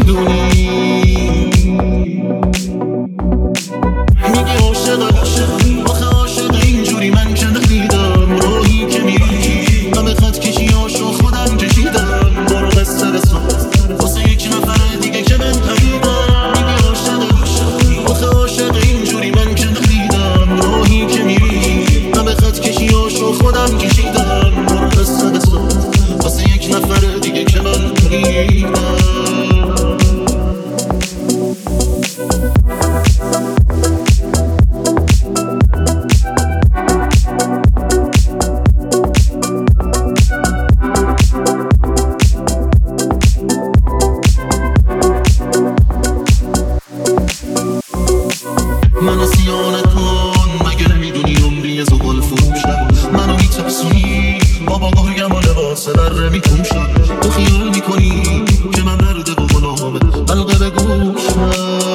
میدونی. میگی عاشقی آخه عاشق اینجوری من که ندیدم. راهی که میری همه خط کشی هاشو خودم کشیدم. برو قصه بساز واسه یک نفر دیگه که من پریدم. میگی عاشقی آخه عاشق اینجوری من که ندیدم. راهی که میری همه خط کشی هاشو خودم کشیدم. برو قصه بساز واسه یک نفر دیگه که من پریدم. منو سیانه کن مگه نمیدونی عمری زغال فروشم. منو میترسونی بابا گرگم و لباس بره میتون شد. تو خیال میکنی که من مرده و غلامه حلقه به گوشم.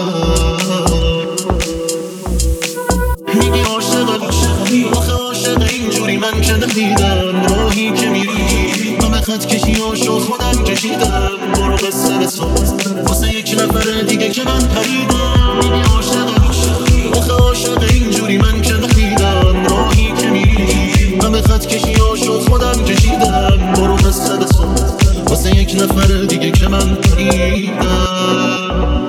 میگی عاشقی آخه عاشق اینجوری من که ندیدم. راهی که میری همه خط کشی هاشو خودم کشیدم. برو قصه بساز واسه یک نفر دیگه که من پریدم. میگی عاشقی آخه عاشق اینجوری من که ندیدم. راهی که میری همه خط کشی هاشو خودم کشیدم. برو قصه بساز واسه یک نفر دیگه که من پریدم.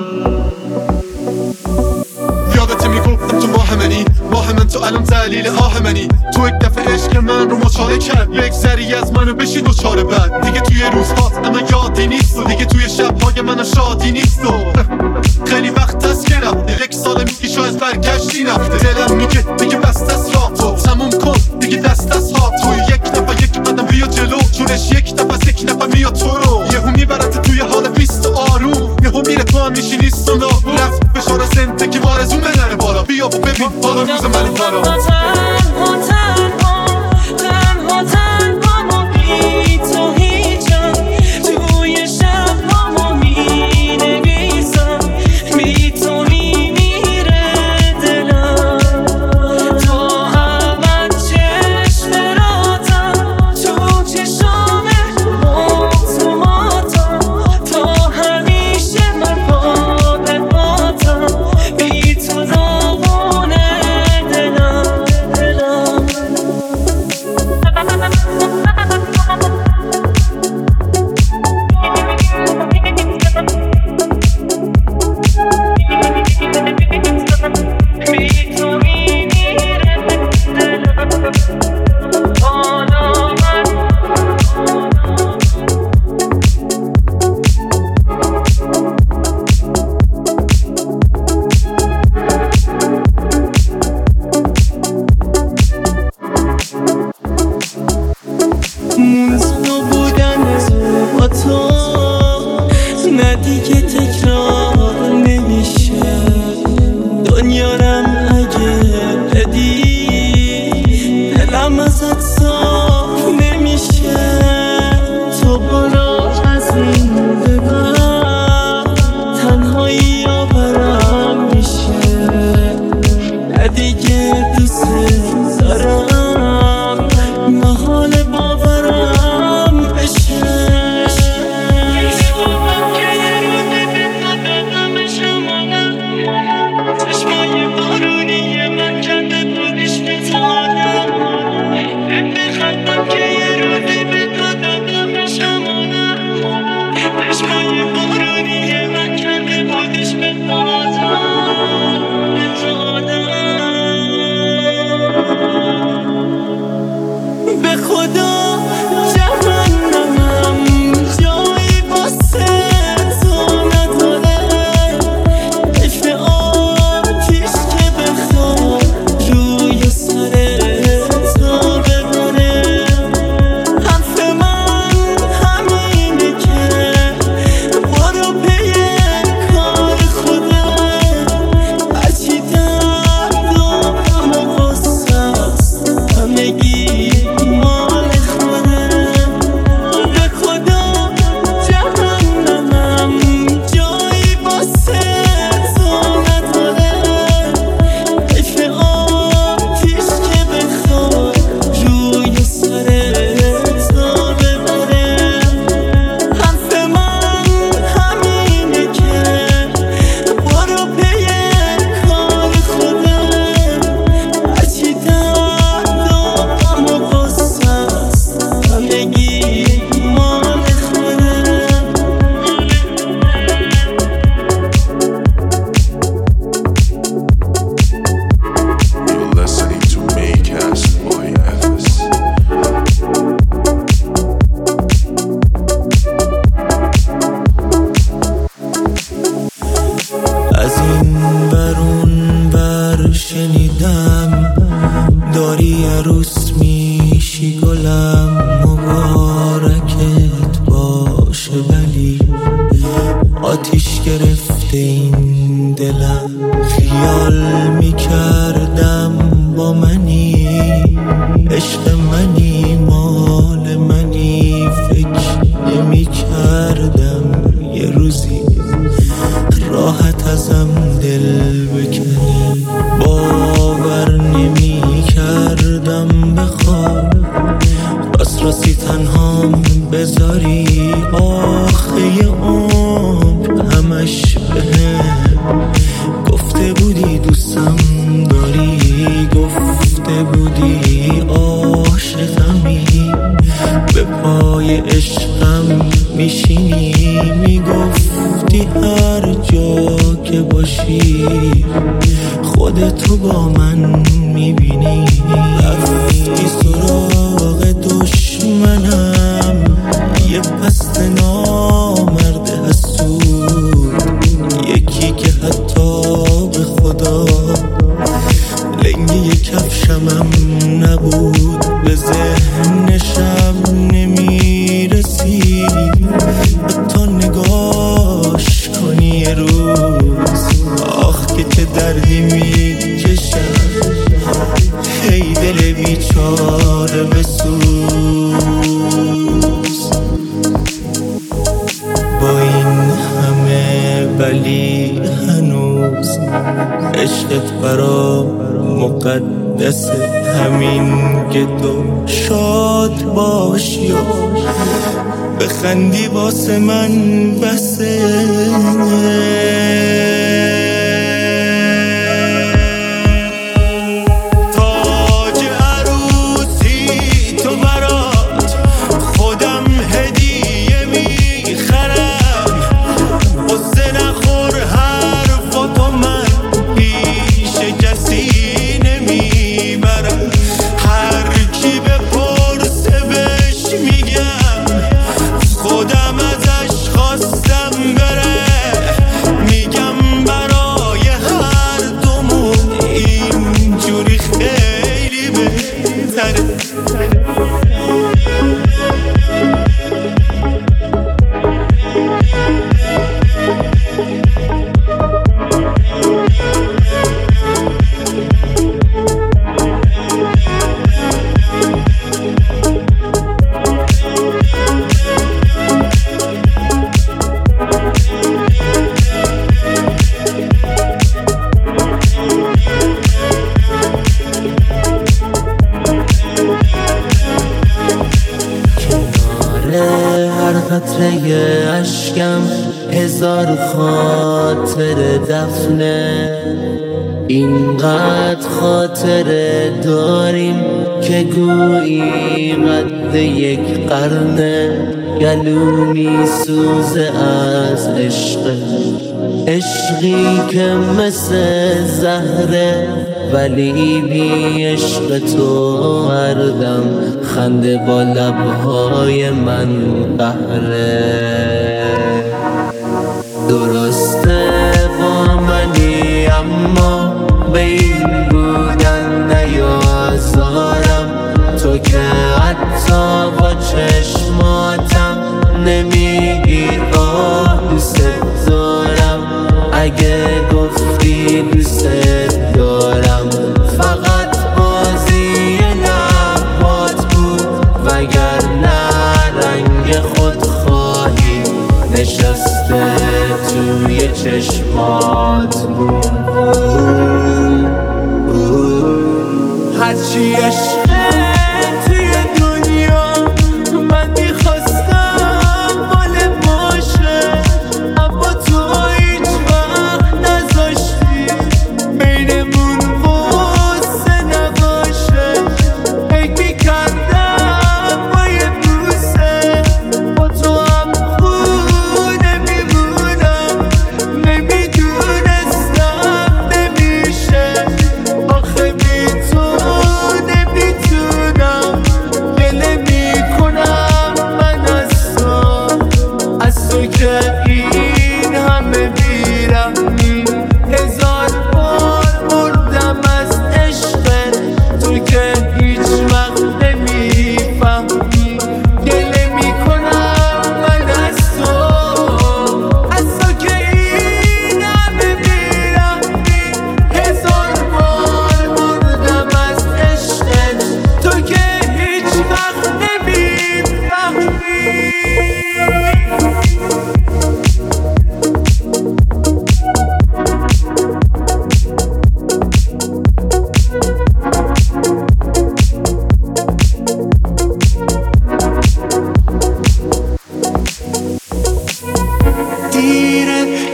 یادت میگفتم تو ماه من تو الان دلیل آه منی. تو یک دفعه عشق من رو مچاله کرد. بگذری از منو بشی دوچاره بد. دیگه توی روزهات اما یادی نیست و دیگه توی شبهای منو شادی نیست و خیلی وقت هست که رفته. یک سال میگی شاید برگشتی نفته. دلم میگه بست از راه تو تموم کن دیگه دست از ها. توی یک قدم بیا جلو چونش یک نفر میاد تو رو. یهو میبرد توی حال بیست و آروم. یهو میره تو هم میشی نیست و نابود. رفت فشار زندگی وارزومه نره بالا. بیا و ببین حالا روز من بالا. تنها بی تو هیچم. توی شب هامو می نویسم. بی تو میمیره دلم. تو اول چشم راتم. تو چشامه موتوماتم. تو همیشه من پا به پاتم. بی تو داغونه دلم. آتیش گرفته این دلم، خیال میکردم با منی، عشق منی، مال منی، فکر نمیکردم یه روزی راحت ازم دل بکنی، باور نمیکردم بخواب راستی تنهام بذاری، آخه یه عمر همش بهم گفته بودی دوستم داری، گفته بودی عاشقمی، به پای عشقم میشینی، میگفتی هر جا که باشی خودتو با من میبینی، رفتی سراغ دشمنم، یه پست نامرد حسود، یکی که حتی به خدا لنگه یه کفشمم نبود، به ذهنشم نمیرسی حتی نگاش کنی یه روز، آخ که چه دردی میکشم، ای دل بیچاره بسوز. با این همه ولی هنوز عشقت برام مقدسه، همین که تو شاد باشی و بخندی واسه من بسه. هر قطره اشکم هزار خاطر دفنه، اینقدر خاطره داریم که گویی قد یک قرنه، گلو میسوزه از عشقی که مثل زهره، ولی بی عشق تو هر دم خنده با لبهای من قهره. درسته با منی اما به این بودن نیازارم، تو که حتی با چشماتم نمیگی آه دوست دارم، اگه گفتی دوست دارم فقط بازی لبات بود، وگرنه رنگ خودخواهی نشسته توی چشمات بود. هرچی عشقه توی دنیا من میخواستم مال باشه، اما تو هیچ وقت نذاشتی بینمون قصه نباشه، فکر میکردم با یه بوسه با تو هم خوب نمیمونم، نمیدونستم نمیشه، آخه بی تو نمیتونم.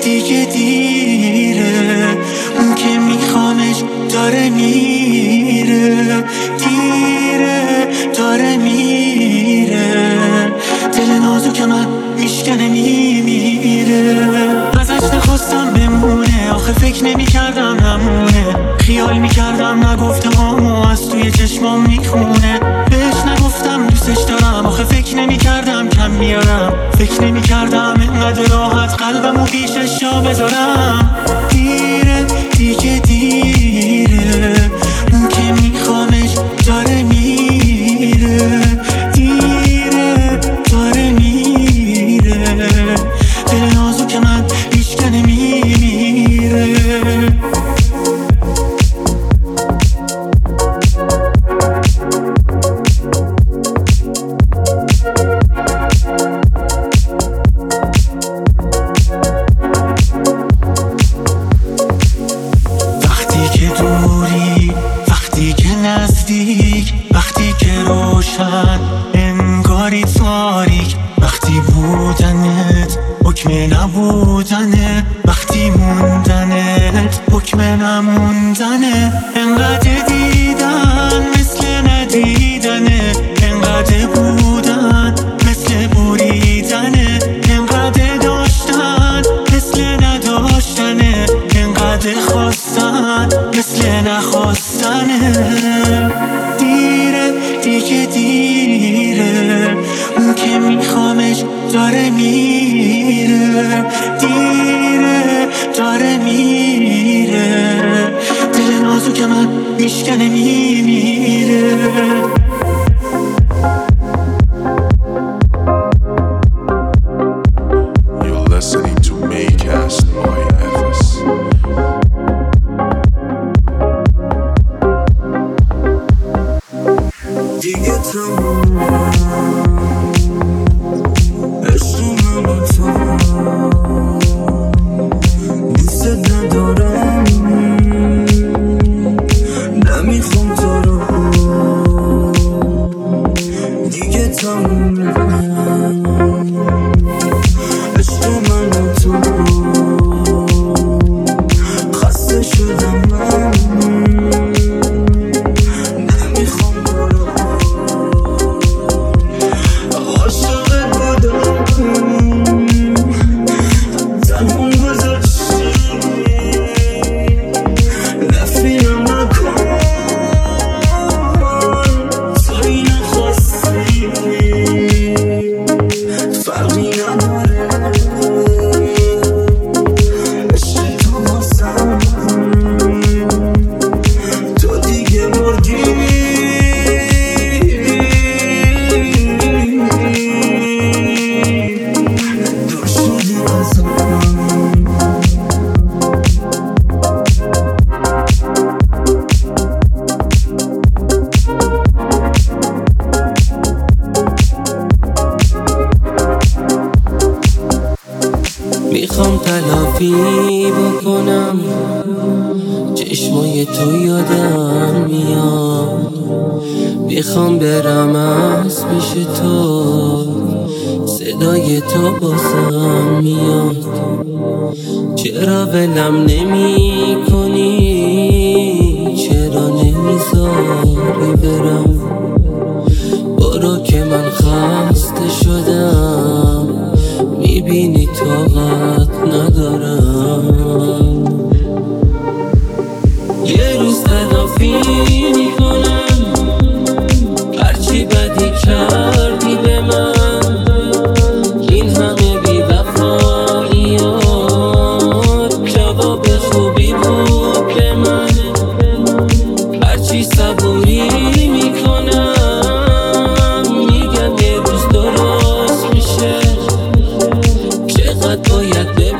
دیگه دیره، اون که میخوامش داره میره، دیره داره میره، دل نازک من میشکنه میمیره. ازش نخواستم بمونه، آخه فکر نمیکردم نمونه، خیال میکردم نگفته هامو از توی چشمام میخونه. بهش نگفتم دوستش دارم، آخه فکر نمیکردم کم بیارم، فکر نمیکردم اینقدر راحت قلبمو پیشش جا بذارم. دیره دیگه دیره، اون که میخوامش داره میره، دیره داره میره، دل نازک من میشکنه میمیره. وقتی که دوری، وقتی که نزدیک، وقتی که روشن انگاری تاریک، وقتی بودنت حکم نبودنه، وقتی موندنت حکم نموندنه. انقدر دیدن مثل ندیدنه، انقدر بودن مثل بریدنه، انقدر داشتن مثل نداشتنه، انقدر خواستن مثل نخواستنه. دیره دیگه دیره، اون که میخوامش داره میره، دیره داره میره، دل نازک من میشکنه میمیره. You're listening to Maycast by FS. دیگه تموم عشق من و تو، دوست ندارم، نمیخوام تو رو، دیگه تموم عشق من و تو، خسته شدم من، نمیخوام برو، عاشقت بودم تنهام گذاشتی، نفرینم نکن توی نخواستی، فرقی نداره عشق تو بازم، تو دیگه مردی، دور شدی ازم. میخوام تلافی بکنم، چشمای تو یادم میاد، میخوام برم از پیش تو، صدای تو بازم میاد. چرا ولم نمی کنی، چرا نمیذاری برم، برو که من خسته شدم، میبینی طاقت ندارم. یه روز تلافی میکنم هرچی بدی کردی به من، این همه بی‌وفاییات جواب خوبی بود به من. هرچی صبوری میکنم میگم یه روز درست میشه، چقدر باید